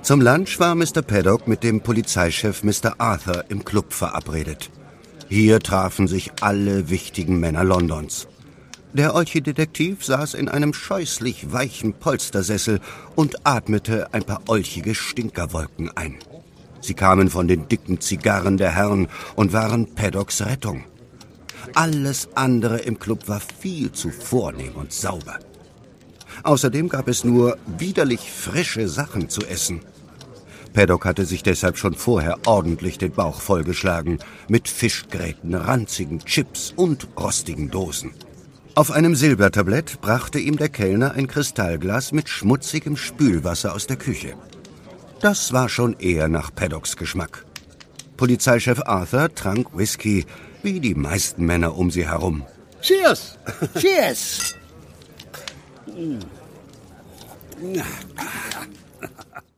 Zum Lunch war Mr. Paddock mit dem Polizeichef Mr. Arthur im Club verabredet. Hier trafen sich alle wichtigen Männer Londons. Der Olchi-Detektiv saß in einem scheußlich weichen Polstersessel und atmete ein paar olchige Stinkerwolken ein. Sie kamen von den dicken Zigarren der Herren und waren Paddocks Rettung. Alles andere im Club war viel zu vornehm und sauber. Außerdem gab es nur widerlich frische Sachen zu essen. Paddock hatte sich deshalb schon vorher ordentlich den Bauch vollgeschlagen mit Fischgräten, ranzigen Chips und rostigen Dosen. Auf einem Silbertablett brachte ihm der Kellner ein Kristallglas mit schmutzigem Spülwasser aus der Küche. Das war schon eher nach Paddocks Geschmack. Polizeichef Arthur trank Whisky, wie die meisten Männer um sie herum. Cheers! Cheers!